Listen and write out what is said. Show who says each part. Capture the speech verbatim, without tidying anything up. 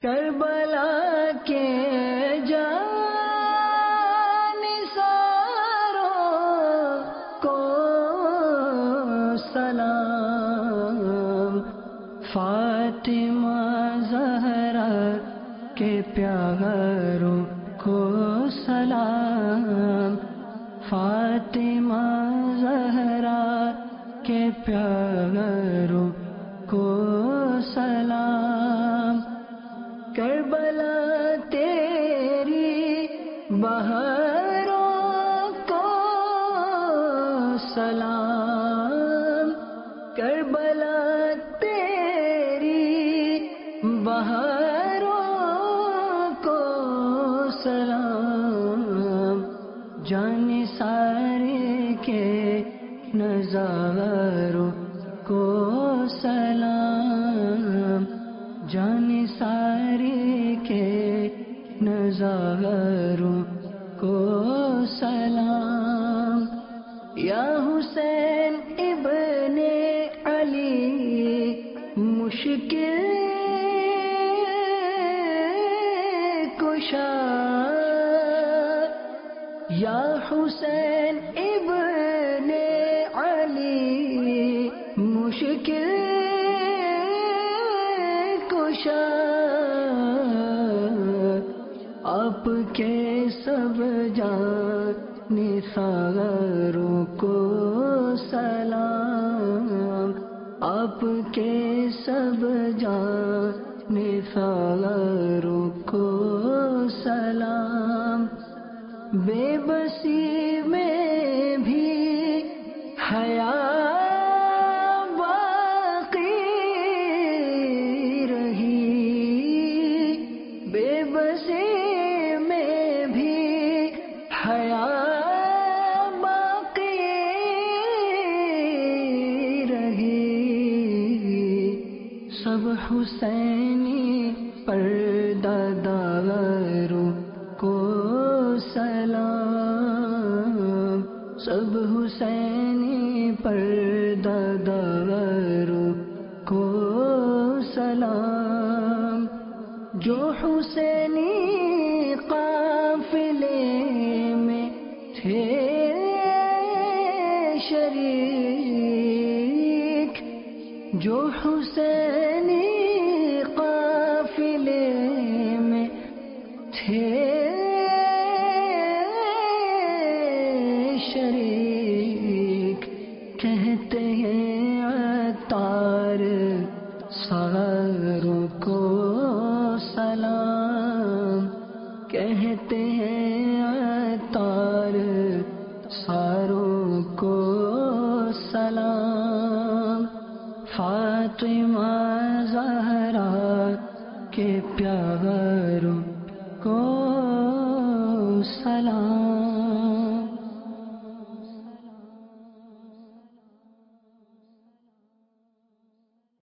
Speaker 1: کربلا کے جانثاروں کو سلام، فاطمہ زہرا کے پیاروں کو سلام، فاطمہ زہرا کے پیاروں کو سلام، کربلا تیری بہاروں کو سلام، کربلا تیری بہاروں کو سلام، جانثار کے نظاروں کو سلام، جانثار کے نظاروں کو سلام، یا حسین ابن علی مشکل کشا، یا حسین ابن علی مشکل کشا، آپ کے سب جانثاروں کو سلام، آپ کے سب جانثاروں کو سلام، بے بسی میں بھی حیا باقی رہی، بے بسی میں بھی حیا باقی رہی، سب حسینی پردہ داروں کو سلام، سب حسینی پردہ داروں کو سلام، جو حسینی قافلے میں تھے شریک، جو حسینی قافلے میں تھے شریک، کہتے ہیں عطار ساروں کو سلام، کہتے ہیں عطار ساروں کو سلام، فاطمہ زہرا کے پیار